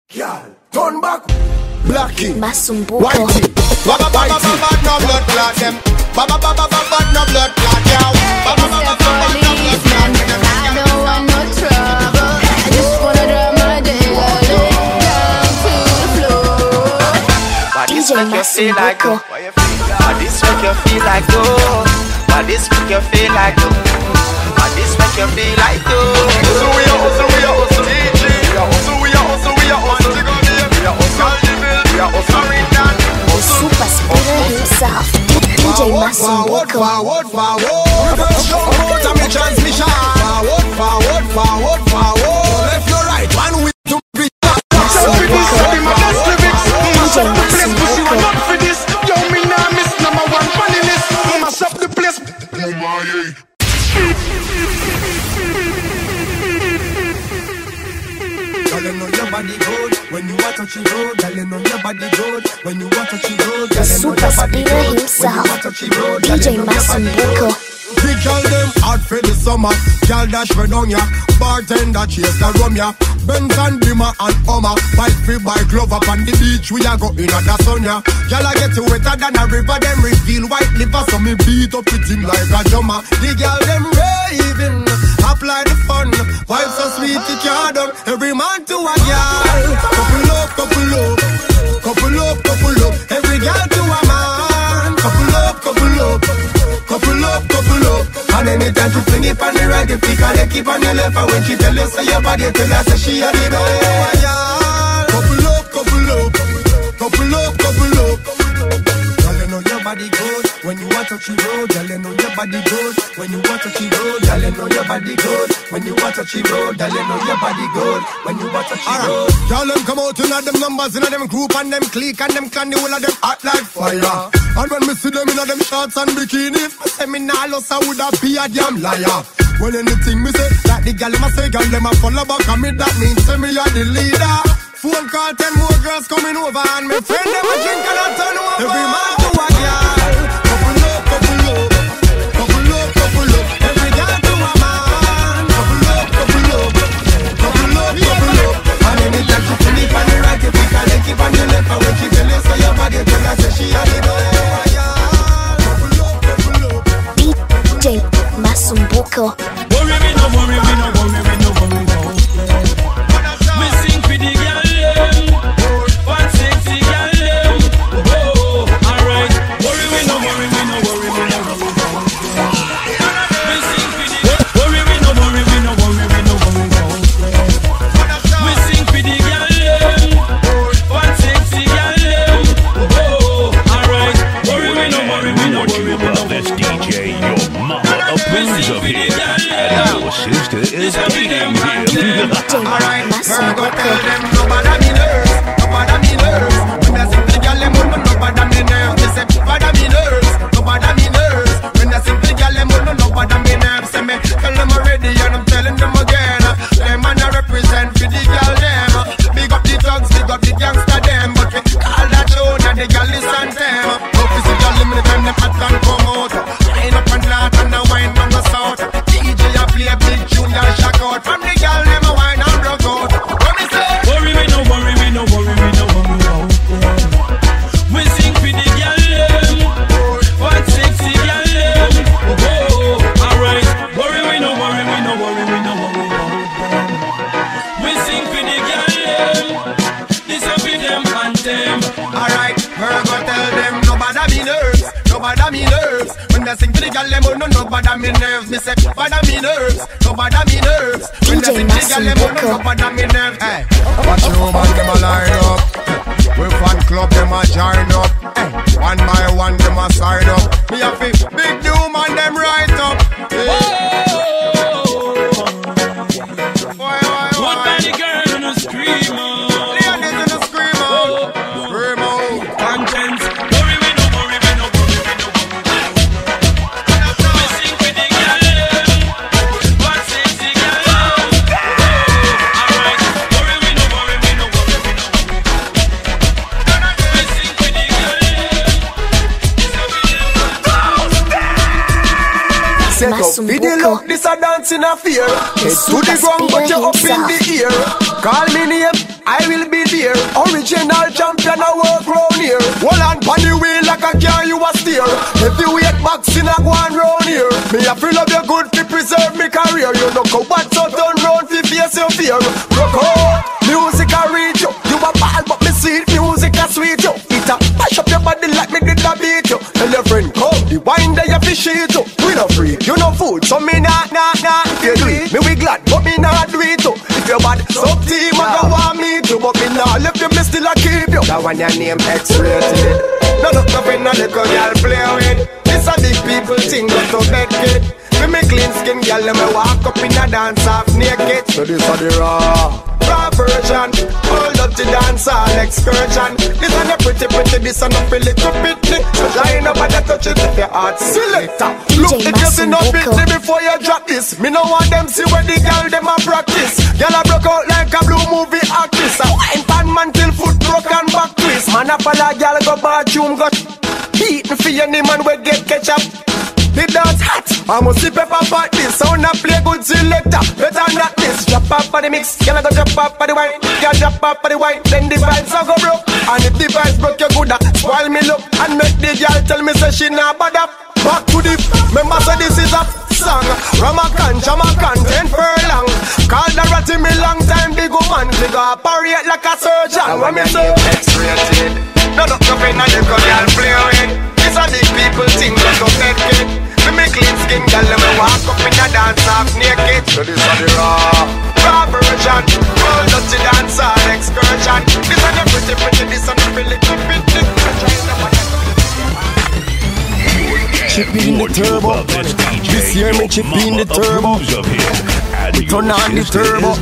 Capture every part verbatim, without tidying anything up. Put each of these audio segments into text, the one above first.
Girl, turn back. Blackie, Masumbuko, Whitey, Baba baba baba no blood clot them. Baba baba baba no blood clot yow. Baba baba baba no blood clot them. I don't want no trouble. I just wanna drive my day down to the floor. Why this D J make you feel like Masumbuko. go? Why this make you feel like go? Why this make you feel like go? Why this make you feel like go? So we are, so we are, so D J. So we are, so we are, so we are. We are also the super spirit himself, D J Masumbuko. Forward, forward, forward. Reverse jump out of my transmission. Forward, forward, forward, forward. Left your right, one way to be. Masumbuko, D J Masumbuko. Yo, me nah miss number one funny list. Mash up the place. Girl, you know your body good when you want to touch it road. Girl, you know your body good when you want to touch it road. The super spirit himself, D J Masumbuko. Big girl them hot for the summer. Girl dash for down ya. Bartender chase the rum ya. Benz and Beamer and Hummer. Fight free by glove up on the beach. We a go in at the sun ya. Girl I get wetter than a river. Them reveal white liver. So me beat up it in like a drummer. The girl them raving. Apply the fun. Vibes so sweet it can't done. Every man to a girl. Couple up, couple up. Couple up, couple up. Every girl to a man. Couple up, couple up. Couple up, couple up. And anytime she fling it on the right, if you can keep on your left. And when she tell you say your body, tell her say she a the best. Couple up, couple up. Couple up, couple up. Girl, you know your body good when you want to touch the road. Girl, you know your body good when you want to touch the road. Girl, you know your body good when you want to touch the road. Girl, you know your body good when you want to touch the road. Girl, them come out in them numbers, in them group and them clique and them clan, the whole of them hot like fire. And when me see them in them shorts and bikinis, me say me nah lost, I woulda be a damn liar. Well, anything me say, like the gal them a say, gal them a follow back and me, that means say me a the leader. Phone call, ten more girls coming over and me friend them a drink and a turn over. Every man to a girl. Couple up, couple up. Couple up, couple up. Every girl to a man. Couple up, couple up. Couple up, couple up. And anytime she feel it on the right, if you can keep on the left. And when she tell you say your body, tell her say she a the best. Couple up, couple up. D J Masumbuko. Worry me no, worry me no, worry me no, worry no. Me sing for the girl them, one sexy girl them. Oh, alright. Worry me no, worry me no, worry me no, worry no. Me sing for the worry me no, worry me no, worry me no, worry no. Me sing for the girl them, one sexy girl them. Oh, alright. Worry me no, worry me no, worry me no. This D J, your mama approves of him, and your sister is beating him. D J Alright, girl, go tell Masumbuko. them nobody me nerves, nobody me nerves. When I sing to the girl, them would know nobody me nerves. They say nobody me nerves, nobody me nerves. When I sing to the girl, them would know nobody me nerves. Say me tell them already and I'm telling them again. Them man I represent for the girl them. Big up the thugs, big up the gangster them. But we call that show that the girl listen them. No physical limit time them hot and come out. Line up and flat and a wine from the south. D J a play big tune and shock out. From the girl them a wine and rock out. What me say? Worry me no, worry me no, worry me no, worry no. We sing for the girl them, one sexy girl them. Oh, alright. Worry me no, worry me no, worry me no, worry no. We sing for the girl them, this a be them anthem. Alright, we're gonna tell them nobody me nerves, nobody me nerves. When they sing to the girl, them oh no nobody me nerves. Me say nobody me nerves, nobody me nerves. When they sing to the girl, them oh no nobody me nerves. Hey, watch you man them a line up. We fan club them a join up. Hey, one by one them a sign up. Me a fi big new man them right up. Hey. Why, why, What why? by the girl in the scream out? Ladies in the scream out, scream out. Conscience. Worry me no, worry me no, worry me no, worry no. We sing for the girl them, one sexy girl them. Oh, alright. Worry me no, worry me no, worry me no, worry no. We sing for the girl them, this a be them. set up for the look, this a dance in a fear. Head to the ground but you up in the ear. Call me name I will be there. Original champion, I work round here. Hold on pon the wheel like a car you a steer. Heavyweight boxing I go on round here. Me a feel of your good to preserve me career. You know go back so turn round to face your fear. Rock out, music I reach you. You a ball but me sweet music I sweet you. It a mash up your body like me did a beat you. Tell your friend come, the wine there you fish it you. We no free, you no food, so me nah nah nah. If you do it, me we glad, but me nah do it too. If you bad, sub team I go want me too, but me nah left you, me still a keep you. That one your name X-rated. No look up in a little girl play with. This a big people thing, go to bed kid. Me me clean skin girl, let me walk up in a dance half naked. So this a the raw raw version. Hold up the dance hall excursion. This a the pretty pretty, this a no pretty little pitney. So try nobody touch it if your heart selector. Look if you see no pitney before you drop this. Me no want them see where the girl them a practice. Girl a broke out like a blue movie actress. A wine pan man till foot broke and back twist. Man a follow girl go bathroom got beaten for any man we get ketchup. The dance hot, I must see pepper pot this. Sound a play good selector, better not this. Drop up for the mix, girl I go drop up for the wine. Girl drop up for the wine, then the vibes a go broke. And if the vibes broke you good, spoil me look. And make the girl tell me say she nah bad up. Back to the, remember say this is a song. Ramakan, Jamakan, ten furlong. Call the ratty me long time, big woman. They go operate like a surgeon. When me say X-rated, no look up in a little girl play with. It's a big people thing, but no bed kid. Me me clean skin, girl, let me walk up in a dance half naked. So this a the raw, raw version. Hold up the dance hall excursion. This a the pretty pretty, this a the pretty little pretty. Chip in the turbo. This year me chip in the turbo. Turn on the turbo.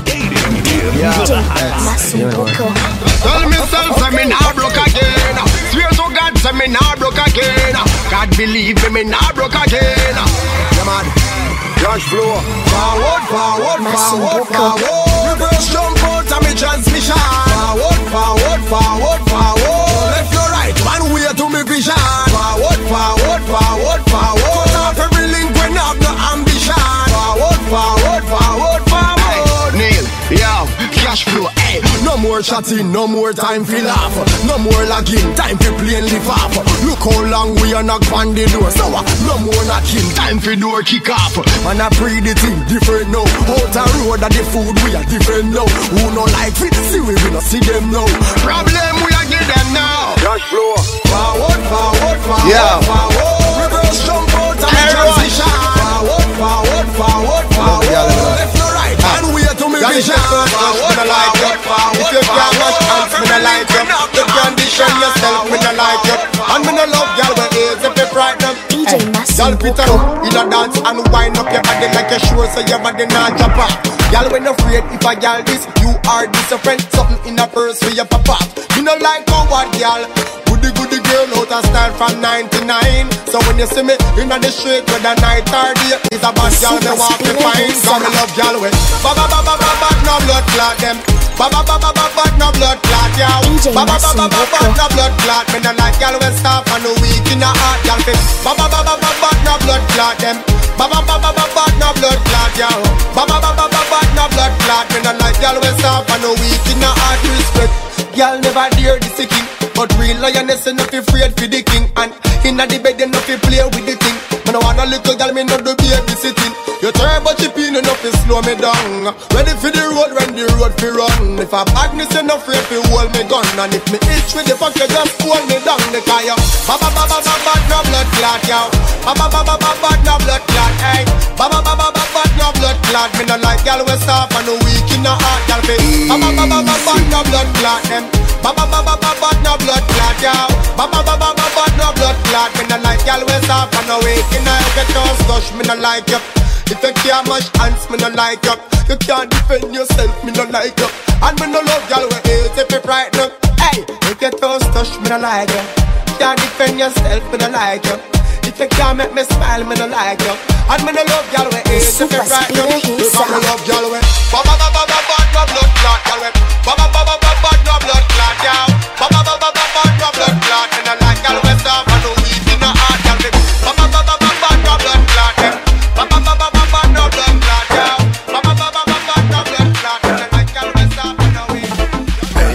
Tell myself say me nah broke again. Swear to God say me nah broke again. God believe me, me nah broke again. Yeah man, Josh Flow. Forward, forward, forward, forward. Reverse jump out of me transmission. Forward, forward, forward, forward. Left your right, one way to me vision. Forward, forward, forward, forward. Cut off every link when I have no ambition. Forward, forward, forward, forward. Neil, yo, Cash Flow, hey. No more chatting, no more time for laugh. No more lagging, time for plain live off. Look how long we are knock on the door. So uh, no more knocking, time for door kick off. And I pray the thing different now. Out the road and the food we are different now. Who no like fit, see we will not see them now. Problem we are give them now. Josh Flow. Forward, forward, forward, yeah. Forward. Reverse jump out and transition. Forward, forward, forward, forward. Left no right, and we are to me vision. Forward, forward, forward. If you can't wash hands, me no like you. You condition yourself, me no like you. And me no love y'all when it's if you frighten. Y'all fit up in a dance and wind up your body like a sure so your body not drop off. Y'all when afraid if a y'all this, you are this a friend. Something in a purse for your papa. You no like how what y'all. Goody goody girl out of style from ninety-nine. So when you see me in the street whether night or day, it's a bad y'all me walk me fine. So me love y'all with ba ba ba ba ba ba no blood clot them. Ba ba ba ba ba ba no blood clot y'all. Ba ba ba ba ba ba no blood clot. Me no like y'all when stop and no weak in a heart y'all fit. Ba ba ba ba ba ba no blood clot them. Ba ba ba ba ba ba no blood clot y'all. Ba ba ba ba ba ba no blood clot. Me no like y'all when stop and no weak in a heart respect. Y'all never dare this king, but real lioness enough afraid for the king. And inna the bed enough to play with the thing. Me no want a little girl, me no do baby sitting. You turbo chip in enough to slow me down. Ready for the road when the road fi run. If I badness enough afraid to hold me gun. And if me itch with the fuck you just hold me down. The car yo ba ba ba ba ba ba no blood clot yo. Ba ba ba ba ba ba no blood clot hey. Ba ba ba ba ba ba no blood clot. Me no like y'all we stop and no weak in the heart y'all fit. Ba ba ba ba ba ba no blood clot them. Ba ba ba ba ba ba no blood clot yo. Ba ba ba ba ba ba no blood clot. Me no like y'all we stop and no weak in the heart just touch me no like you. If you can't mash hands, me no like you. You can't defend yourself, me no like you. And me no love y'all we hate if you frighten. Hey, if you toast touch, me no like you. Can't defend yourself, me no like you. If you can't make me smile, me no like you. And me no love y'all we hate if you frighten. If I no love y'all we ba ba ba ba ba ba no blood clot y'all we ba ba ba ba ba ba no blood clot y'all. Ba ba ba ba ba ba no blood clot. Me no like y'all we stop and no weak in the heart y'all we ba ba ba ba ba ba no blood clot them. Ba ba ba ba ba ba no blood clot y'all. Ba ba ba ba ba ba no blood clot. Me no like y'all we stop and no weak.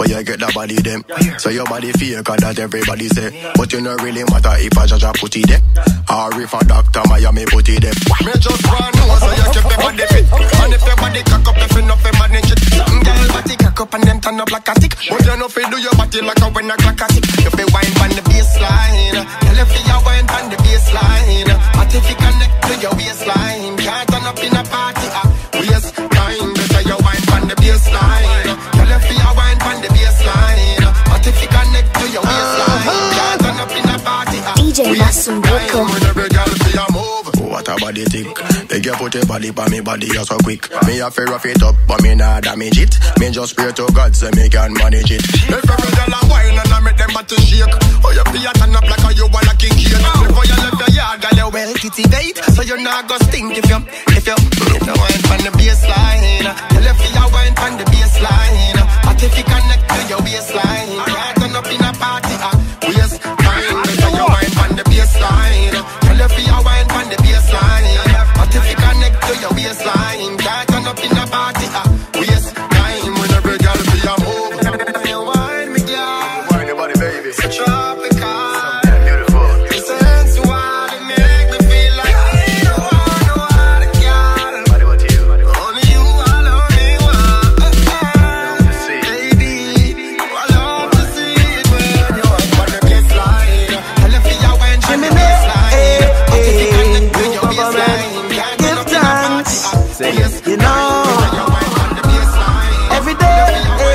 where you get the body them. So your body fake and that everybody say. But you don't really matter if I judge a put it there. Or if a doctor Miami put it there. Me just want know so you keep your body fit. And if your body cock up, if you know fi manage it. Some girl body cock up and them turn up like a tick. But you know fi do your body like a when a clock a tick. You fi wine on the baseline. Tell you fi you wine on the baseline. But if you connect to your waistline, can't turn up in a party. Ah, waste time, better you wine on the baseline. Tell you fi you wine on the baseline. But if you connect to your waistline, can't turn up in a party. Ah, D J Masumbuko. What a body tick. They get put a body by me body just so quick. Me a fair rough it up, but me nah damage it. Me just pray to God so me can manage it. If every girl a wine and I make them body shake. Oh, you feel turn up like a you want a king here. Before you left your yard, girl, you well titivate. So you not go stink if you, if you, if you wine from the baseline. Tell you feel you wine from the baseline. But if you connect to your waistline, can't turn up in a party. Ah, waste time, better you wine from the baseline. Tell you feel you wine from the baseline. But if you connect to your waistline, can't turn up in a party. Ah, waste time when every girl feel you move. You wine me, girl. Wine your body, baby. So tropical. Beautiful. It's sensual. It make me feel like I don't want no other girl. Body what you? Only you, I love me one. Baby, I love to see it when you walk on the baseline. Tell you feel you wine from the baseline. But if you connect to your waistline, can't turn up in a party. Ah, yes, You know, every day,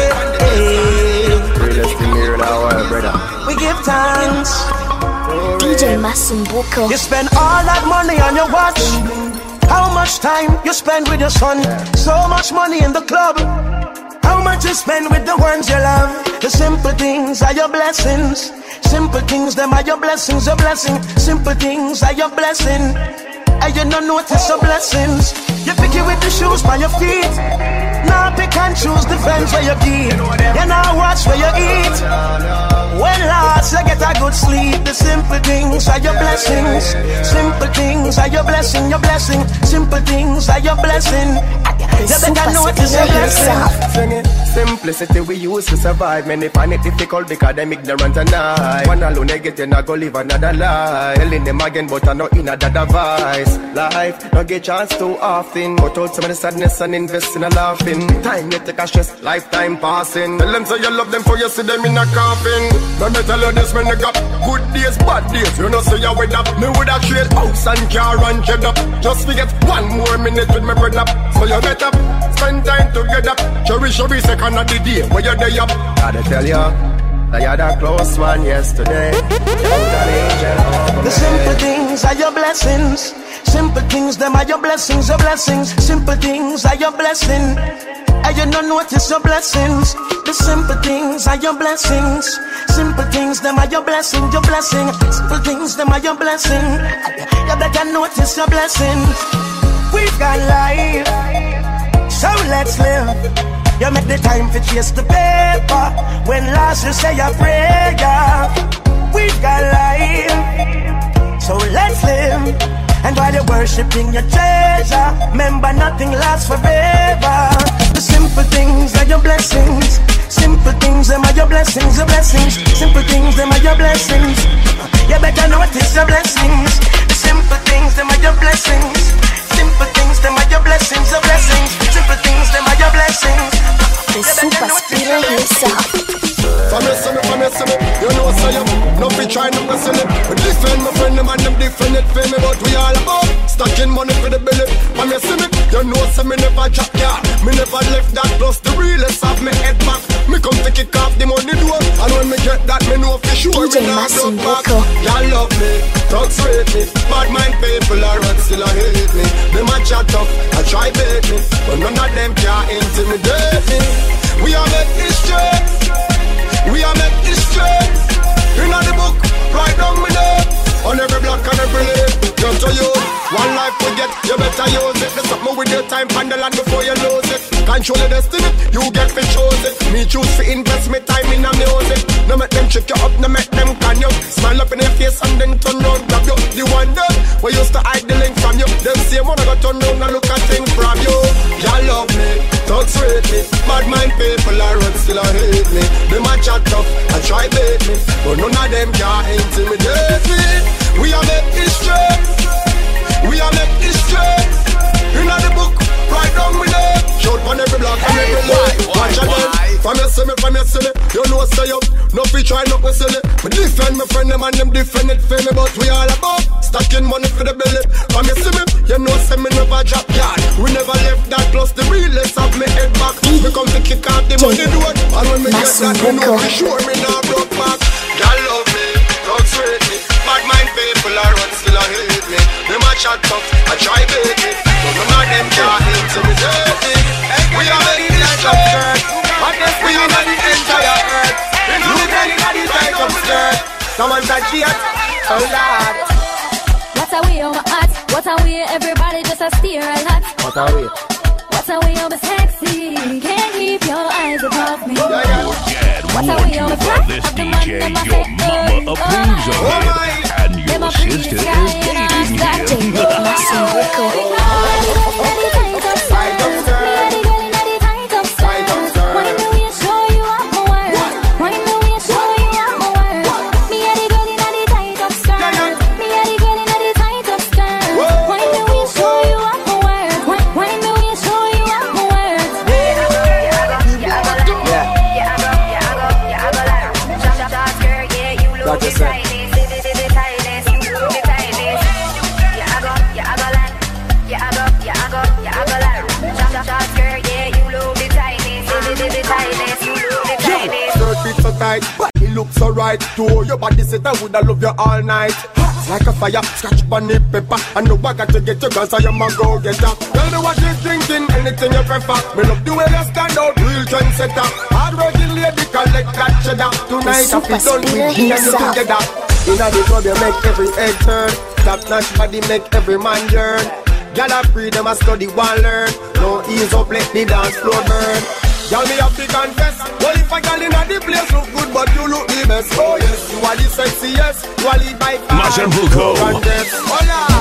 realest thing here in our world, brother. we give thanks. D J Masumbuko. You spend all that money on your watch. How much time you spend with your son? So much money in the club. How much you spend with the ones you love? The simple things are your blessings. Simple things, them are your blessings, your blessing. Simple things are your blessing. And you don't notice your blessings. You pick it with the shoes by your feet. Now pick and choose the friends where you keep. You now watch where you eat. When last you get a good sleep. The simple things are your blessings. Simple things are your blessing, your blessing. Simple things are your blessing. You better notice your blessing. Simplicity we use to survive. Many find it difficult because them ignorant and I. One alone they get in, I go live another life. Telling them again but I know in another device. Life, don't get chance too often. But out some of the sadness and invest in a laughing. Time you take a stress, lifetime passing. Tell them say you love them for you see them in a coffin. Let me tell you this when you got good days, bad days. You know say you with up. Me would have trade house and car and jet up. Just forget one more minute with me brother. So you get up, spend time together. Cherish every second of the day where you're there up. Gotta tell you, I had a close one yesterday. The simple things are your blessings. Simple things, them are your blessings, your blessings. Simple things are your blessing. And you don't notice your blessings. The simple things are your blessings. Simple things, them are your blessing, your blessing. Simple things, them are your blessing. You better notice your blessings. We've got life, so let's live. You make the time for chase the paper. When last you say a prayer. We've got life, so let's live. And while you're worshipping your treasure, remember nothing lasts forever. The simple things are your blessings. Simple things, them are your blessings, your blessings. Simple things, them are your blessings. You better notice your blessings. The simple things, them are your blessings. Simple things, them are your blessings, your blessings. Simple things, them are your blessings. The super spirit himself. From your son, from your son, you know so you no be trying to wrestle it. We defend my friend, them and them defend it for me. But we all about stacking money for the belly. From your son, you know so me never drop ya. Me never left that plus the realest of me head back. Me come to kick off the money door. And when me get that, me know for sure D J me not look back. Masumbuko. Y'all love me, thugs rate me. Bad mind people are run still a hate me. Them a chat up, I try bait me. But none of them can intimidate me. We are make history. We are make history. In the book, write down me name. On every block and every lane. Just to you, one life to get, you better use it. There's something with your time on the land before you lose it. Control your destiny, you get to choose it. Me choose to invest my time in the music. No make them trick you up, no make them can you. Smile up in your face and then turn round, grab you. The one them, we used to hide the link from you. Them same one I got turn round and look at things from you. Y'all love me, thugs rate me. Bad mind people are run still a hate me. Them a chat tough, I try bait me, but none of them can intimidate me. We are make history, we are make history. Inna the book, right down with them. Shout on every block and every lane. Watch again. From you see me, from you see me. You know say up, no fi try not to sell it. Me defend my friend them and them defend it for me, but we all about stacking money for the belly. From you see me, you know say me never drop yard. We never left that close. The realest of me head back. Me come to kick out the money do it. And when me get that, you know for sure me not broke back. Y'all love me, dogs rate me. Bad mind people are run still a hate me. Them a chat tough, I try bait me. But none of them can intimidate me. We are making this skirt. We are making the entire earth. Look at it, it's like some skirt. Someone said she had, oh Lord. What a way on my heart. What a way everybody just a stare a lot. What a way. What a way on my sexy. Can't keep your eyes above me. Your dad warned you about this D J. Your mama approves of it, and your sister is dating him. But it looks so right. To your body said I woulda love you all night. It's like a fire, scratch bunny pepper. I know I got to get you cause I am a go-getter. Tell me what you drinking, anything you prefer. Me love the way you stand out, real trendsetter. Hard working lady, collect that cheddar. Tonight I feel done with me and you together. Inna the club you make every head turn. Top notch body make every man yearn. Gyal a free them a study one learn. No ease up, let the dance floor burn. Y'all me have to confess. Well, if I got in at the place look good, but you look the best. Oh yes, you are the sexiest. You are the by far. Machambuco. Hola.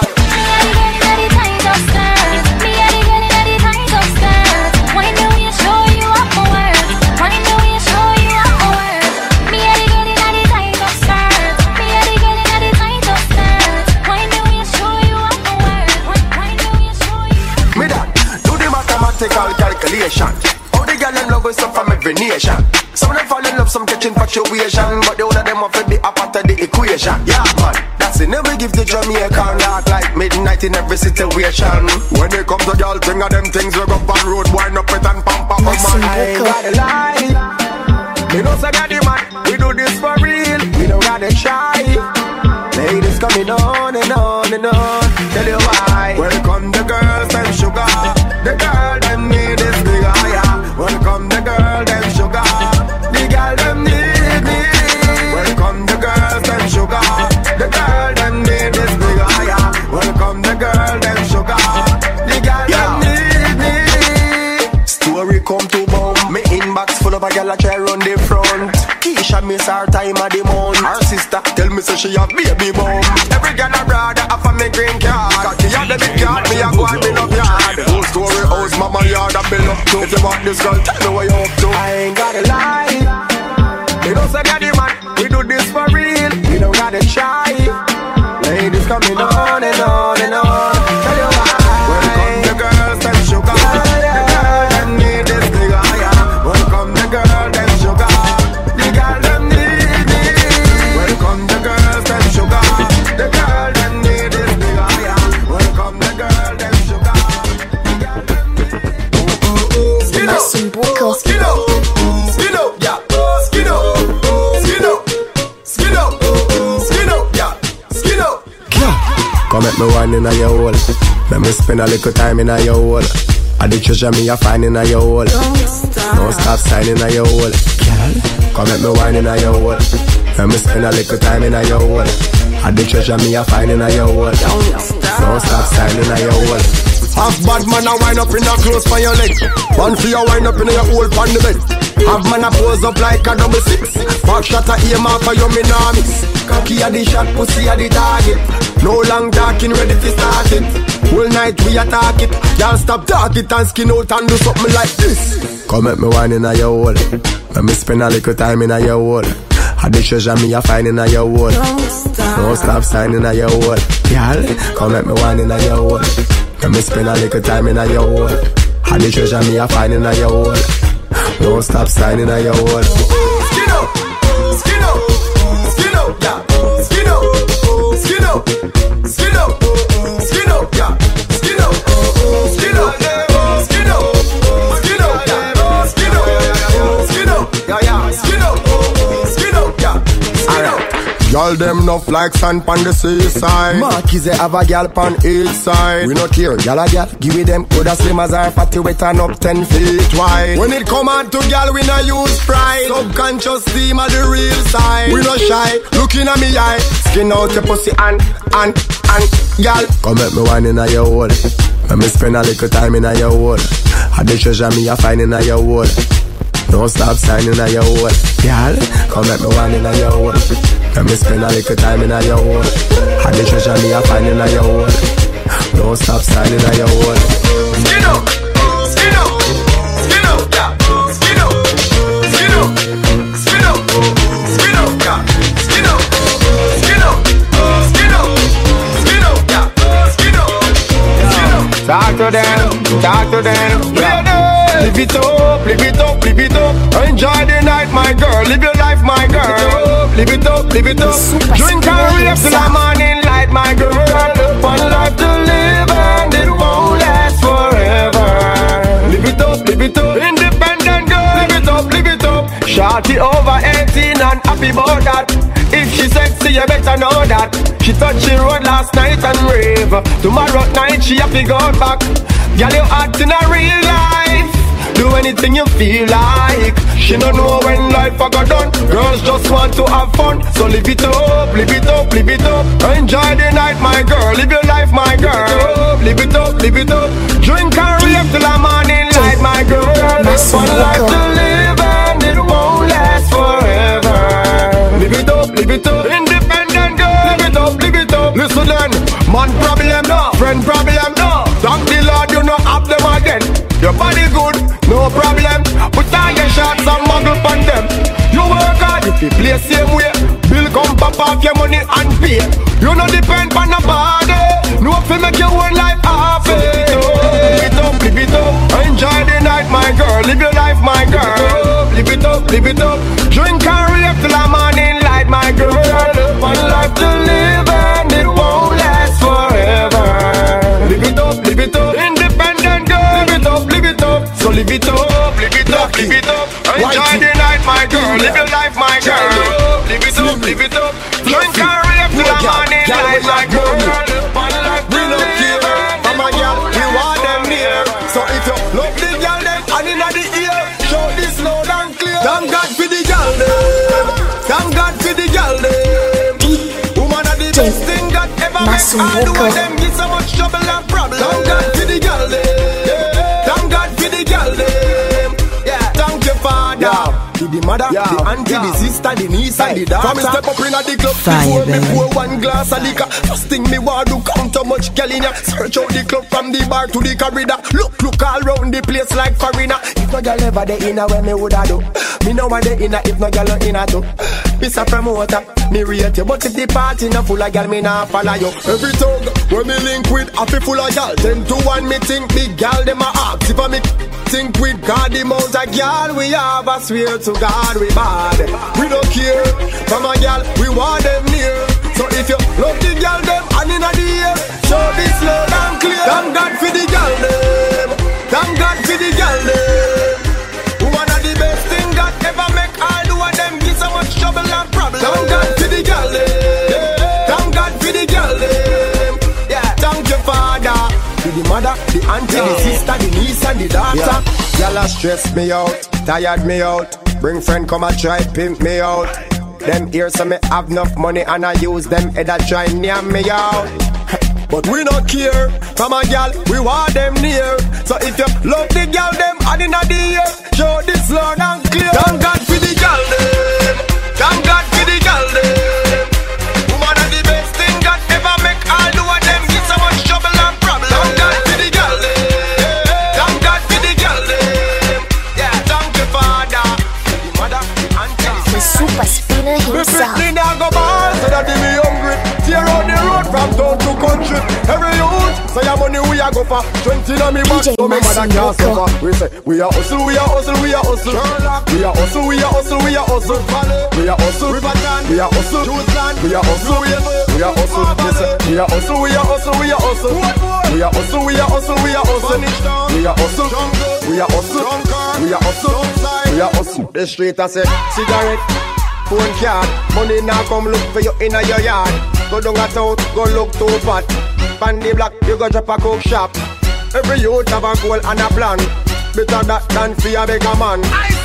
Me that do the mathematical calculation. Stuff from every nation. Some of them fall in love, some catching fluctuation, but the other them have to be a part of the equation. Yeah, man, that's it. Never give the Jamaican dark like midnight in every situation. When they come to y'all, thing of them things we go on road, wind up it and pump up. Man, I ain't gotta lie. We don't say got the man, we do this for real. We don't gotta try. Ladies coming on and on and on. Tell you why. Welcome the girls and sugar. The girl them need this big higher. Welcome the girl, them sugar. The girl, them need me. Welcome the girls, them sugar. The girl, them need this big higher. Welcome the girl, them sugar. The girl, them need me. Story come to bomb. Me inbox full of a girl a try run the front. Keisha miss her time of the month. Her sister tell me say she have baby bum. Every girl a brother have a me green card. Cause she have the big yard, me a go and build up yard. Whole story house, mama yard a build up to. If you want this girl, tell me what you up to. I ain't gotta lie. We don't say that the man, we do this for real. We don't gotta try. Ladies coming on and on and on. Tell you why. Welcome the girls, them sugar. The girl, them need this big higher. Welcome the girl, them sugar. The girl, them need me. Welcome the girls, them sugar. The girl, them need this big higher. Welcome the girl, them sugar. The girl, them need me. Skin up, skin up, skin up, yeah. Skin up, skin up, skin up, skin up, yeah. Skin up. Come at me one in a your hole. Let me spend a little time in a your hole. I the treasure me a find in a your hole. Don't stop signing a your hole. Come at me one in a your hole. Let me spend a little time in a your hole. I the treasure me a find in a your hole. Don't stop signing a your hole. Half bad man a wind up in a clothes for your leg. One for your wind up in your hole on the bed. Half man a pose up like a double six. Back shot a aim off for your minamis. Cocky a the shot, pussy a the target. No long talking, ready to start it. Whole night we attack it. Y'all stop talk it and skin out and do something like this. Come make me wine in a your hole. Let me spend a little time in a your hole. Had the treasure me a find in a your hole. Don't stop signing a your hole. Y'all, come make me wine in a your hole. Let me spend a little time in a your hole. Had the treasure me a find in a your hole. Don't stop signing a your hole. Skin up, skin up, skin up, yeah. Skin up, skin up, skin up, skin up, yeah. Skin up, skin up, skin up, skin up, yeah. Skin up, skin up, yeah, yeah. Skin up, skin up, yeah. Skin up. Y'all them nuff like sand pon the seaside. Marquis they have a gal pon each side. We not care, gal a gal, give me them coulda slim as our fatty wet and up ten feet wide. When it come on to gal, we not use pride. Subconscious steam of the real side. We not shy, looking at me eye. Skin out your pussy and, and, and, gal. Come make me wine in a your hole. Let me spend a little time in a your hole. Had the treasure me a find in a your hole. Don't stop signing a your hole. Gal, come make me wine in a your hole. Let me spend a little time in a your hole. Had the treasure me a find in a your hole. Don't stop signing a your hole. Skin up, skin up, skin up, yeah. Skin up, skin up, skin up, skin up, yeah. Skin up, skin up, skin up, skin up, yeah. Skin up, skin up. Talk to them, talk to them, yeah. Live it up, live it up, live it up. Enjoy the night, my girl. Live your life, my girl. Live it up, live it up. Drink and rave till the morning light, my girl. One life to live and it won't last forever. Live it up, live it up. Independent girl. Live it up, live it up. Shorty over eighteen and happy about that. If she sexy, you better know that. She touched the road last night and rave. Tomorrow night she have to go back. Girl, you hot in a real life. Do anything you feel like. She don't know when life a go done. Girls just want to have fun. So live it up, live it up, live it up. Enjoy the night, my girl. Live your life, my girl. Live it up, live it up. Drink and rave till the morning light, my girl. One life to live and it won't last forever. Live it up, live it up. Independent girl. Live it up, live it up. Listen then, man problem no, friend problem no. Thank the Lord you not have them again. Your body good, no problem. Put on your shots and muggle on them. You work hard if you play same way. Bill come pop off your money and pay. You no depend on nobody. No fi make your own life happy. Live it up, live it up. Enjoy the night, my girl. Live your life, my girl. Live it up, live it up. Drink and rave till the morning light, my girl. One life to live and it won't last forever. Live it up, live it up. Independent girl. Live it up, live it up. So live it up, live it up, live it up. Enjoy the night, my girl. Live your life, my girl. Live it up, live it up. Drink and rave till the morning light, my girl. One life to live. From a girl, we want them near. So if you love the girl, then and inna the ear, show this loud and clear. Thank God for the girl, them. Thank God for the girl, them. Woman are the best thing that ever make. All the way them get so much trouble and problem. Thank God for the girl, them. Thank God for the girl, them. Yeah. Thank you, Father. To the mother, yeah, the auntie, yeah, the sister, the niece, hey, and the daughter. From me step up in a the club before me pour one glass of liquor. First thing me want to count how much girl in ya. Search out the club from the bar to the corridor. Look, look all round the place like foreigner. If no girl ever dey inna where me woulda do. Me know one dey inna if no girl no inna too. Mister Promoter, me rate you, but if the party no full of girl, me nah follow you. Every tongue when me link with happy full of girl. Ten to one me think big girl dem a ask. If I me think with God the amount of girl we have, I swear to God we bad. We don't care. From a girl we want them near. So if you love the girl them and inna the air, show this loud and clear. Thank God for the girl them. Thank God for the girl them. One of the best thing that ever make all do of them get so much trouble and problem. Thank God for the girl them. Thank God for the girl them. Yeah. Thank you, Father. To the mother, the auntie, the sister, the niece and the daughter. Y'all yeah. Stress me out, tired me out. Bring friend come and try pimp me out. Them ears so me have enough money and I use them head a try near me out. but we not care. From a gal, we want them near. So if you love the gal, them add in the year. Show this loud and clear. Thank God for the gal, them. Thank God for the gal, them. Woman are the best thing God ever make. All do of them get so much trouble and problem. Thank God for the gal, them. Thank God for the gal, them. Yeah, thank you, Father. The mother, the auntie. The super spinner himself. Me now go ball, so that me hungry. Tear out the road from town to country. Every youth, say your money we a go for. Twenty na me back, so me mother can't suffer. We say we a hustle, we a hustle, we a hustle. We a hustle, we a hustle, we a hustle. We a hustle, we a hustle. We a hustle, we a hustle. We a hustle, we say we a hustle, we a hustle, we a hustle. We a hustle, we a hustle, we a hustle. We a hustle, we a hustle. We a hustle, we a hustle. The street I say cigarette, phone card, money now come look for you in your yard. Go down a town, go look too fat. Pan the block, you go drop a coke shop. Every youth have a goal and a plan. Better that than fear a bigger man.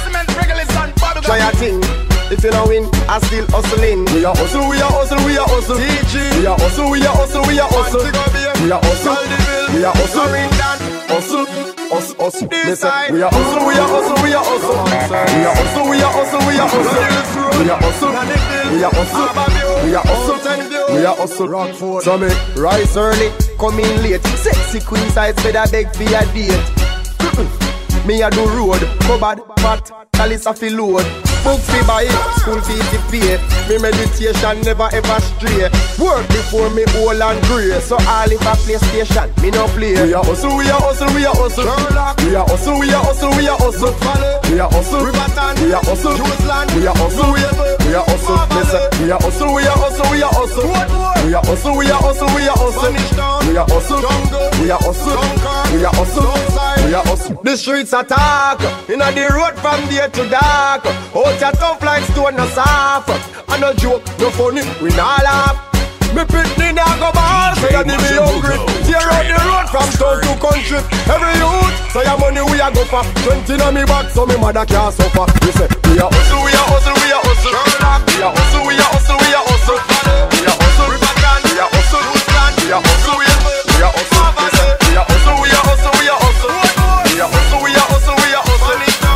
Try a thing. If you don't win, I still hustling. We are hustle, we are hustle, we are hustle. We are hustle, we are hustle, we are hustle. We are hustle, we are hustle. Hustle, hustle, hustle. Listen, we are hustle, we are hustle, we are hustle. We are hustle, we are hustle, we are hustle. We are hustle, we are hustle. We are hustle, we are hustle. So me rise early, come in late. Sexy queen size, better beg for a date. Me a do road, cupboard, fat, calice a fi load. Book fi buy, school fee fi pay. Me meditation never ever stray. Work before me old and grey. So all if a PlayStation, me no play. We a hustle, we a hustle, we a hustle. We a hustle, we a hustle, we a hustle. We a hustle, we a hustle. We a hustle, we a hustle. Listen, we a hustle, we a hustle, we a hustle. We a hustle, we a hustle, we a hustle. We a hustle, we a hustle. We a hustle, we a hustle. The streets attack, inna the road from day to dark. Out ya tough like stone no soft. And no joke, no funny, we not laugh. Me pitney nah go ball, so ya me hungry. Tear out the road from town to country. Every youth, so your money we a go for. Twenty na me back, so me mother can't suffer. We say we a hustle, we a hustle, we a hustle. We a hustle, we a hustle, we a hustle. We a hustle, we a hustle, we a hustle. We a hustle, we a hustle, we a hustle. We a hustle, we a hustle, we a hustle. We a hustle, we a hustle, we a hustle.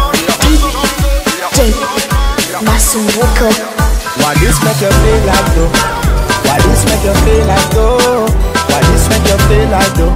Massive record. Why this make you feel like though? Why this make you feel like though? Why this make you feel like though?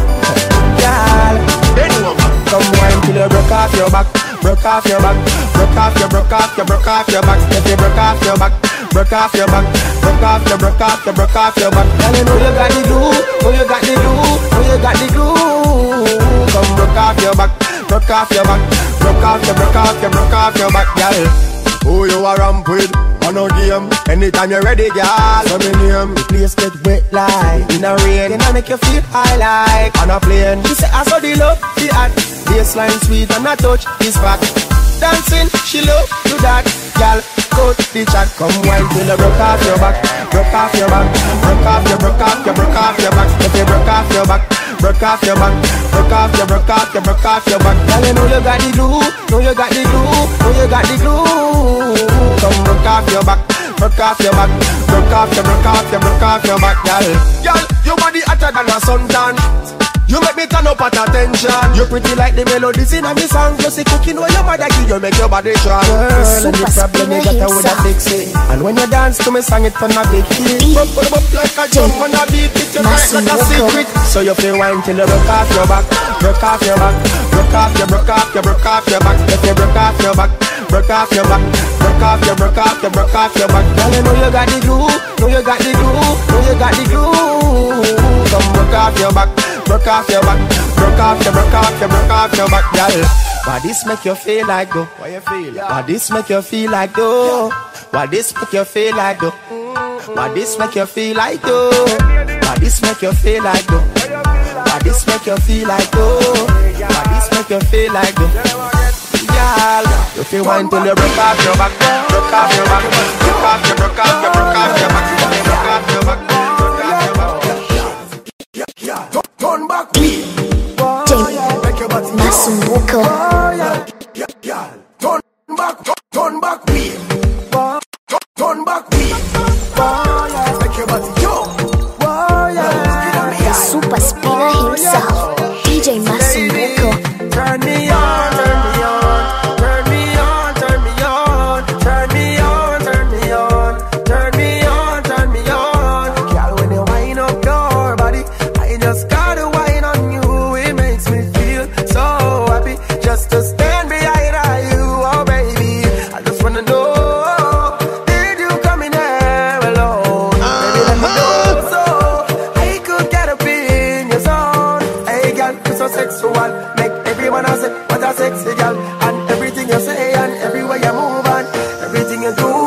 Girl, come wine till you broke off your back, broke off your back, broke off your, broke off your, broke off your back. If you broke off your back, broke off your back, broke off your, broke off your, broke off your back. Girl, you know you got the glue, know you got the glue, know you got the glue. Come broke off your back, broke off your back, broke off your, broke off your, broke off your back, girl. Who you a ramp with? On no game. Anytime you're ready, girl. Let me name. The place get wet like in a rain. Then I make you feel high like on a plane. She say I saw the love, the hot baseline sweet and I touch his back. Dancing, she love do that. Girl, coat the chat. Come wine till you broke off your back, broke off your back, broke off your, broke off your, broke off your back. If you broke off your back, broke off your back, broke off your, broke off your, broke off your back. Girl, you know you got the glue, know you got the glue, know you got the glue. Come broke off your back, broke off your back, broke off your, broke off your, broke off your back, girl. Girl, your body hotter than a suntan. You make me turn up at attention. You pretty like the melodies in a me song. Just a cooking where your mother give you make your body strong. Girl, and the problem you got her with a fix it. And when you dance to me song it turn a big hit. Bump bump bump like a jump on a beat. It you like like a secret. So you feel wine till you broke off your back, broke off your back, broke off your, broke off your, broke off your back. If you broke off your back, broke off your back, broke off your, broke off your, broke off your back. Girl, you know you got the glue, know you got the glue, know you got the glue. Come broke off your back, broke off your back, broke off your, broke off your, broke off your back, girl. Why this make you feel like though? Why you feel? Why this make you feel like though? Why this make you feel like though? Why this make you feel like though? Why this make you feel like though? Why this make you feel like though? Why this make you feel like though? Girl, you feel wine till you broke off your back, broke off your back, broke off your, broke off your, broke off your back, broke off your back, broke off your back. Turn back, Massive record. turn back, turn back, turn back, make your body yo. Look at me,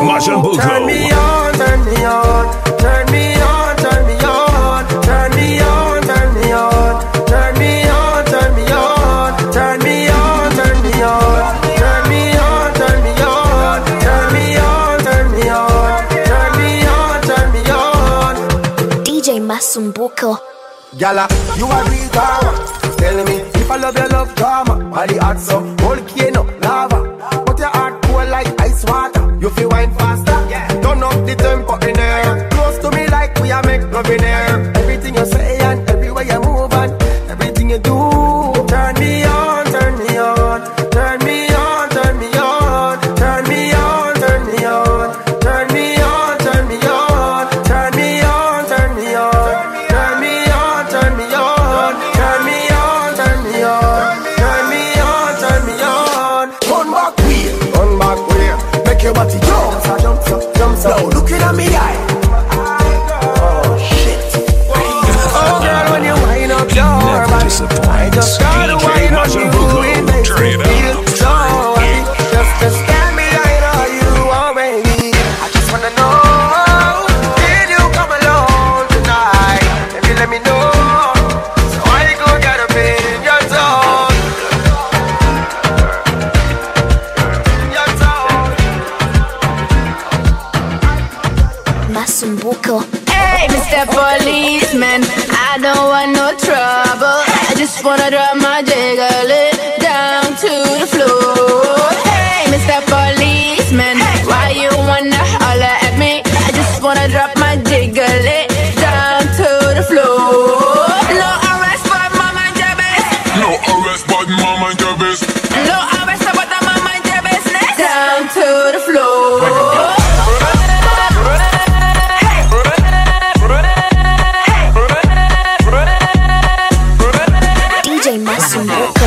Mashambuko. Turn me on, turn me on, turn me on, turn me on, turn me on, turn me on, turn me on, turn me on, turn me on, turn me on, turn me on, turn me on, turn me on, turn me on, turn me on, turn me on. D J Masumbuko. Gala, you a real karma. Tell me if I love your love karma. Body hot so volcano lava, but your heart cold like ice water. You feel wine faster, yeah. Turn up the tempo in air. Close to me like we are make love in air. Everything you say and everywhere you move and everything you do. Turn me on, turn me on, turn me on, turn me on, turn me on, turn me on, turn me on, turn me on, turn me on, turn me on, turn me on, turn me on, turn me on, turn me on, turn me on, turn me on. Turn back wheel, Turn back where? make your body jump. Jump, jump, jump, Now looking at me eye. Oh shit. Oh girl, when you wind up your body, I just gotta wind up you. It makes me feel so happy. Just to stand behind all you are, baby. I just wanna know, did you come alone tonight? If you let me know, so I go get a bit in your zone. Your zone. Masumbuko. Hey, Mister Policeman, I don't want no trouble. I just wanna drop my jiggle it down to the floor. Hey, Mister Policeman, why you wanna holler at me? I just wanna drop my jiggle it down to the floor. No arrest for mama jabez. No arrest, but mama and your best. No arrest for the mama jabez. Down to the floor. D J Masumbuko.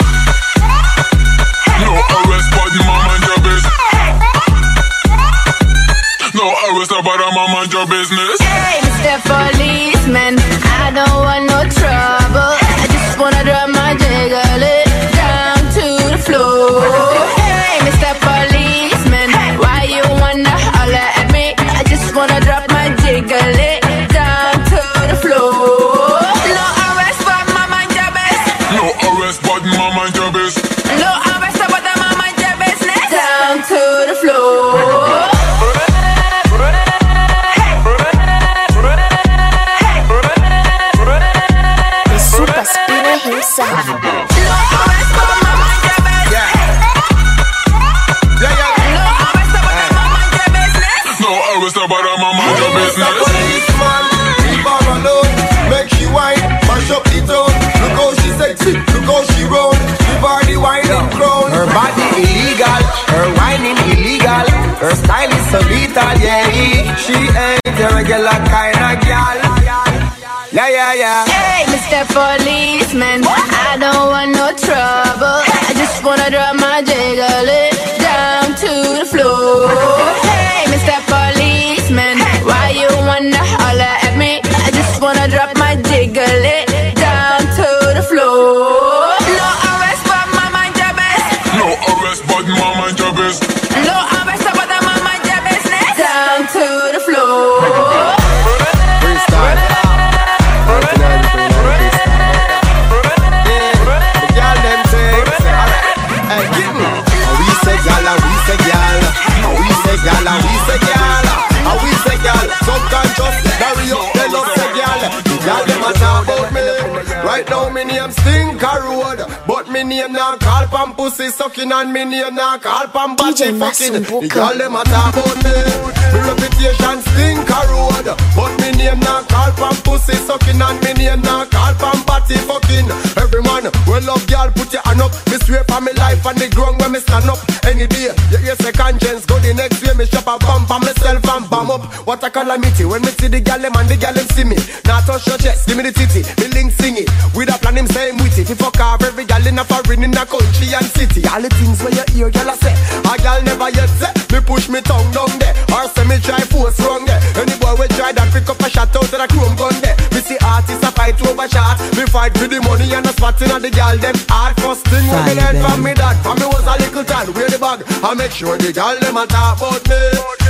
No arrest, but mama and your best. No arrest, but mama and your business. Hey, Mister Policeman, I don't want no trouble. I just wanna drop my jiggle it down to the floor. Hey, Mister Policeman, why you wanna holler at me? I just wanna drop my jiggle it down to the floor. No arrest for mama jabez. No arrest, but mama and your best. No arrest for the mama jabez. Down to the floor. The super spinner himself. No arrest for mama jabez. Yeah. Yeah, yeah. No arrest for the mama jabez. No arrest, but mama and your business. Policeman, leave her alone. Make she whine, mash up the town. Look how she sexy, look how she roll. Give her the whining crown. Her body illegal, her whining illegal. Her style is so lethal, yeah. She ain't a regular kind of gal. Yeah, yeah, yeah. Hey, Mister Policeman, I don't want no trouble. I just wanna drop my jiggle it down to the floor. Hey, Mister Policeman, why you wanna holler at me? I just wanna drop my jiggle it down to the floor. No arrest for mama jabez. No arrest, but mama and your best. No arrest for the mama jabez. Down to the floor. Freestyle. Girl, them say, hey, give me. We say gal, we say gal. We say gal, we say gal. We say gal. Subconscious, carry up, they love say gal. Gal, them a talk about me. Right now, me name Stinker Road, but me name now call pam pussy sucking and me name now call pam D J body fucking. Masumbuko. The gal, them a talk about me. Me reputation Stinker Road, but me name now call pam pussy sucking and me name now call pam body fucking. Every man, well love gal, put your hand up. Me swear for me life and the ground when me stand up. Any day, you hear say conscience go the next way. Me shop a bump on myself and bam up. What a calamity when me see the gal them and the gal them see me. Now touch your chest, give me the titty, me link sing it. With a plan him say him with it. If fuck off every gal in a foreign in a country and city. All the things where you hear gal a say, a gal never yet say. Me push me tongue down there, or say me try force wrong there. Any boy we try that pick up a shot out of the chrome gun there. Me see artists a fight over shot. Me fight for the money and a spot in a the gal them hard. First thing when me learn from me dad, from me was a little child, wear the bag. I make sure the gal them a talk about me.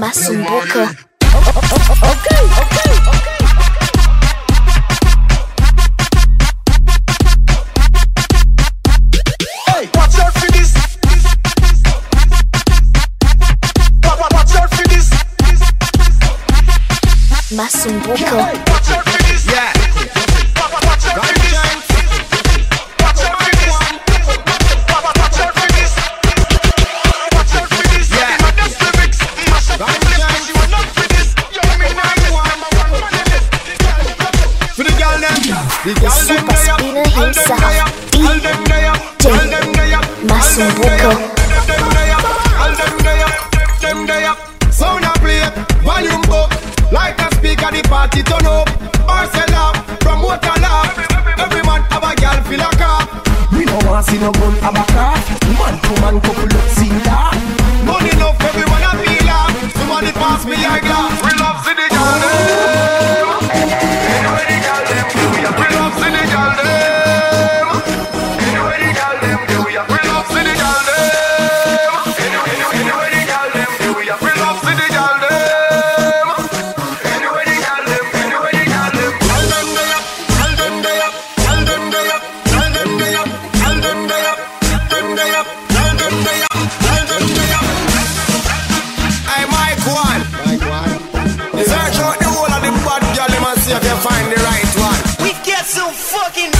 Masumbuko. Okay, okay, okay. Hey, watch out for this. Watch out for this. Masumbuko. Watch out for this. Yeah. Watch out for this. Watch out for this. Watch out for this. Watch out for this. Yeah. That's the mix. You are not for this. You're me now. For the girl them. The super spinner himself, D J Masumbuko. Sound a play, volume up. Like a speaker, the party turn up. Marcella, promoter laugh. Every man have a girl feel a car. We don't want see no gun have a car. Man to man couple up see that. Money enough, everyone a feel that. Somebody pass me a glass. We love see the girl them. Anyway the girl them do we a. We love see the girl them. Anyway the girl them do we a. We love see the girl them. Anyway anyway the girl them do we a. We love see the girl them. See if you find the right one. We get so fucking.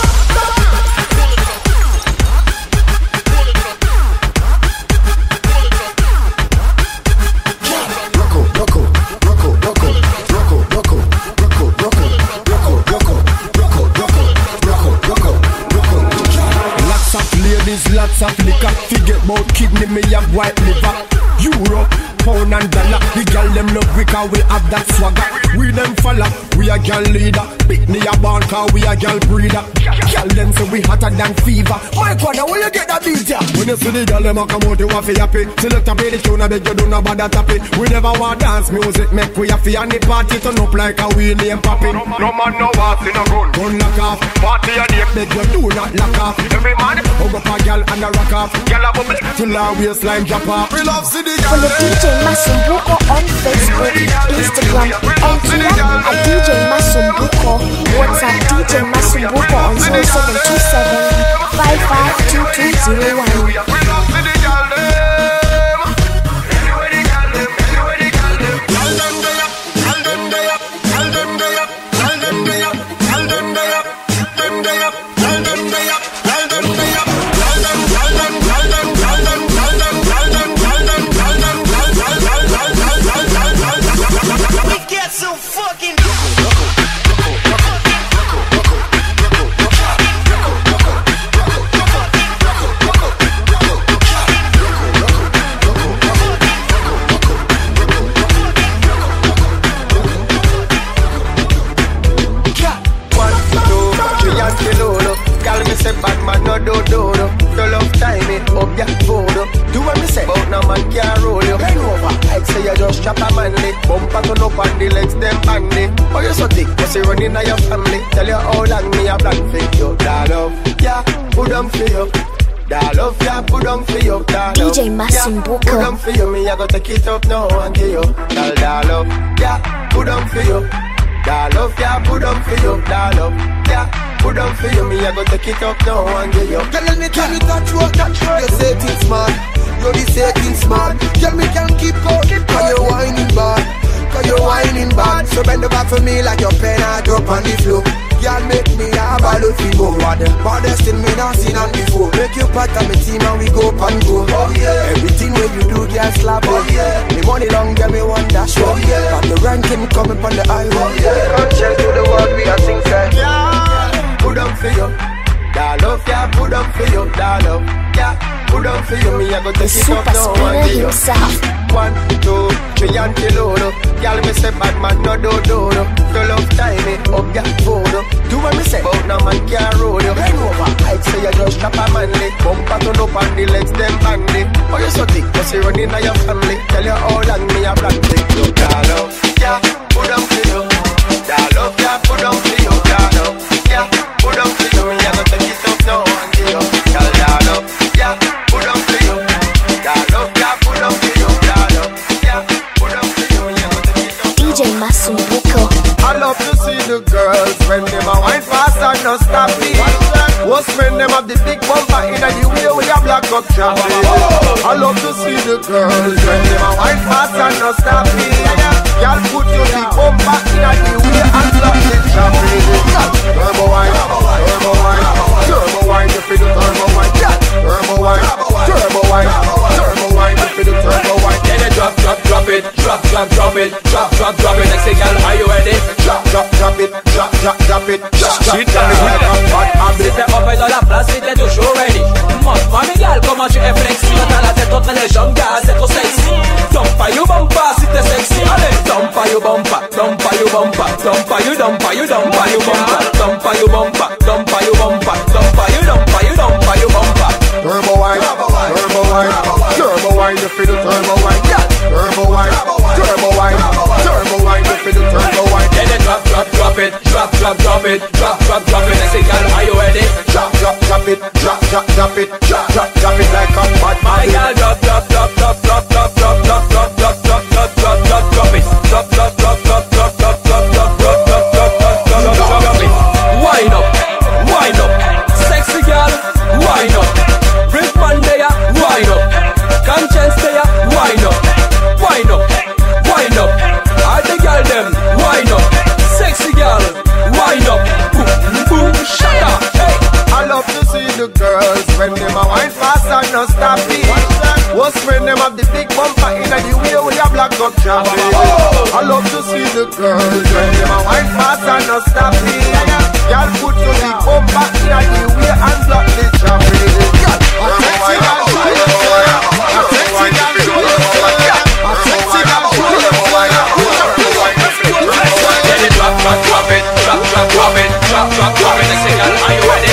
Rocco, Rocco, Rocco, Rocco, Rocco, Rocco, Rocco, Rocco, Rocco, Rocco, Rocco, Rocco, Rocco. Lots of ladies, lots of liquor. Forget about kidney, me have white liver. Euro, pound and dollar. The girl them love we cause we have that swagger. We them follow, we a girl leader. Pick me a born cause we a girl breeder. Girl them say we hotter than fever. My corner, where you get that beat ya? When you see the girl them a come out, you a fi happy. Select a play the tune, I beg you do not bother tap it. We never want dance music, make we a fi and the party turn up like a we name popping. No man no want in a gun, gun lock off. Party a name, beg you do not lock off. Every man hug up a girl and a rock off. Girl a bubble till her waistline drop off. We love see the girl. Follow D J Masumbuko on Facebook, Instagram, and Twitter at D J Masumbuko. WhatsApp D J Masumbuko on zero seven two seven, five five two two zero one. So fucking. Bad man no do do do. Your love time it up ya photo. Do what me say, but no man can roll you. Bend over, like say you just chop a manly. Bumper turn up on the legs them bandy. Oh you so thick, you see running on your family. Tell you how long me a plan for you. That love, yeah, put on for you. That love, yeah, put on for you. That love, D J Masumbuko. yeah, put on for you. Me I go take it up now and give you. That that love, yeah, put on for you. That love, yeah, put on for you. That love, yeah. Put on for you, me I go take it up now and get you. Tell me, tell me that you you say things smart, you the say things smart. Tell me can keep going, cause you whining bad, cause you whining bad. So bend over for me like your pen I drop on the floor. Y'all make me have a lot of go. Baddest in me not seen on before. Make you part of my team and we go and go. Oh yeah. Everything when you do, girl slap. Oh yeah. Me money long, get me one dash. Oh yeah. Got the ranking coming on the highway. Oh yeah. Conscious to the world, we are sing say. Yeah. Put on for you, that love, yeah, put on for you, that love, yeah, put on for you, me I go take it up now and give you. One, two, three and kill out. Girl me say bad man no do do do. Your love time it up ya photo. Do what me say, but no man can roll you. Bend over, like say you just chop a manly. Bumper turn up on the legs them bandy. Oh you so thick, you see running on your family. Tell you how long me a plan take you. That love, yeah, put on for you. That love, yeah, put on for you. That love, yeah, put on for you. Me I go take it up now and give you. Girl, that love, yeah, put on for you. That love, yeah, put on for you. That love, yeah, put on. J Masumbuko. I love to see the girls when them a wine fast and no stop it. Most men them have the big bumper in the way we a black up traffic. I love to see the girls when them a wine fast and no stop it. Y'all put your big bumper in the way and block the traffic. Turbo wine, turbo wine, turbo wine, you feel the turbo wine. Turbo wine, turbo wine, turbo wine, you feel the turbo wine. Then you drop, drop, drop it, drop, drop, drop it, drop, drop, drop it. Next thing, girl, are you ready? Drop, drop, drop it, drop, drop, drop it, drop, drop, drop it like a fat habit. C'était up et dans la place, c'était toujours ready. Montre moi mes gars, comment tu es flexi. T'as la tête entre les jambes, gars, c'est trop sexy. Dumpa you bumpa, si t'es sexy. Allez, dumpa you bumpa, dumpa you bumpa, dumpa you dumpa you dumpa you bumpa, dumpa you bumpa, dumpa you bumpa, dumpa you dumpa you dumpa you bumpa. Turbo wine, turbo wine, turbo wine, you feel the turbo wine. Turbo wine, turbo wine, turbo wine, you feel the turbo wine. Then you drop, drop, drop it, drop, drop, drop it, drop, drop, drop it. Next thing, girl, are you ready? Drop, drop, drop it, drop, drop, drop it, drop, drop, drop it like a fat My habit. girl, drop, drop, drop, drop, drop, drop, drop, drop, drop, drop, drop, drop, drop, drop, drop it. Drop, drop, drop, drop, drop, drop, drop, drop, drop, drop, drop, drop, drop, drop, drop it. Wind up, wind up, sexy girl, wind up. Brick man there, wind up. Conscience there, wind up, wind up, wind up. All the girl them, wind up. Sexy girl, wind up. Boom, boom, shut up. Hey. I love to see the girls when them a wine fast and no stop it. Most when them have the big bumper in the way we a black up traffic. I love to see the girls when them a wine fast and no stop it. Y'all put your big bumper in the way and block the traffic. A sexy girl show yourself. A sexy girl show yourself. A sexy girl show yourself. Then you drop, drop, drop it, drop, drop, drop it, drop, drop, drop it. Next thing, girl, are you ready?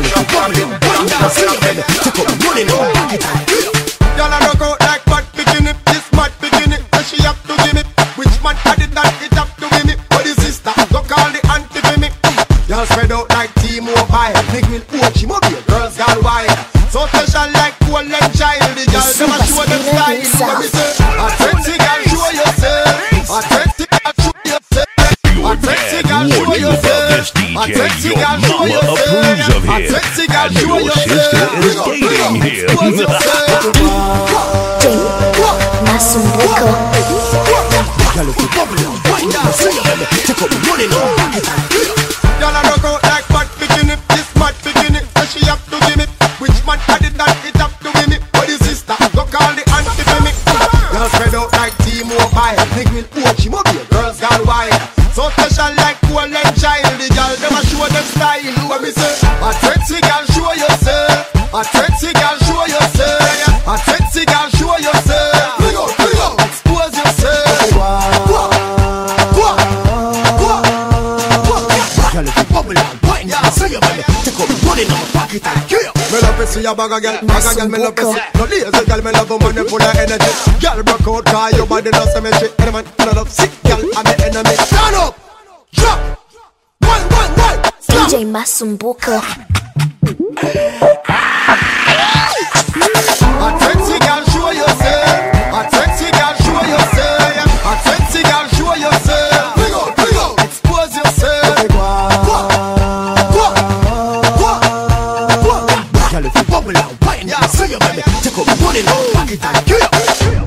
Y'all a rock out like mad bikini, this mad bikini, so she have to give me. Which man had it that it have to give me? But the sister, go call the auntie for me. Y'all spread out like T-Mobile, big mill coach, mobile, girls got wild. So special like cool and child, the girls them a show them style. What me say? A sexy girl show yourself, a sexy girl show yourself, a sexy girl show yourself, a sexy girl show yourself, a sexy girl show yourself. Is dating him. J Masumbuko. Y'all a rock out like mad bikini, this mad bikini, so she have to give me. Which man had it that it have to give me? But the sister, go call the auntie for me. Y'all spread out like T-Mobile, big mill coach, mobile, girls got wild. So special like cool and child, the girl them a show them style. What me say? A sexy girl show yourself, a sexy girl show yourself, a sexy girl show yourself. Bring out, bring out, expose yourself. Go, go, go, go. Girl, if you bubble and wine, I see you, baby. Take up money in my pocket and kill you. Me love to see a bag of girl, bag of girl, me love to see. No lazy girl, me love a money full of energy. Girl, broke out, cause your body no symmetry. Any man, I love sick girl, I'm the enemy. Stand up, drop, one, one, one. D J Masumbuko. A sexy girl, show yourself. A sexy girl, show yourself. A sexy girl, show yourself. Bring out, bring out, expose yourself. Go, go, go, go. Girl, if you bubble and wine, I see you, baby. Take up money, no pocket and kill you.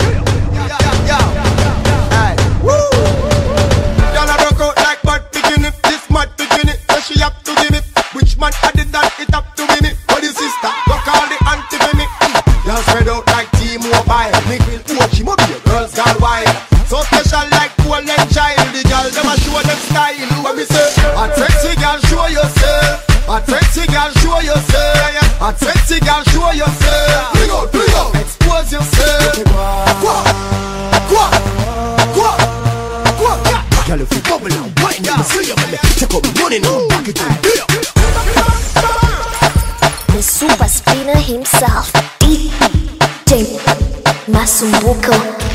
Y'all a rock out like mad bikini, this mad bikini, so she have to give me. Which man had it that it have to give me? But the sister, go call the auntie for me. Y'all spread out like T-Mobile, big mill coach, mobile, girls got wild. So special like cool and child, the girl them a show them style. What me say? A sexy girl show yourself, a sexy girl show yourself, a sexy girl show yourself. Bring out, bring out, expose yourself. Go, go, go, go. Girl, if you bubble and wine, I see you, baby. Take up money, no pocket and kill you. The super spinner himself, D J Masumbuko.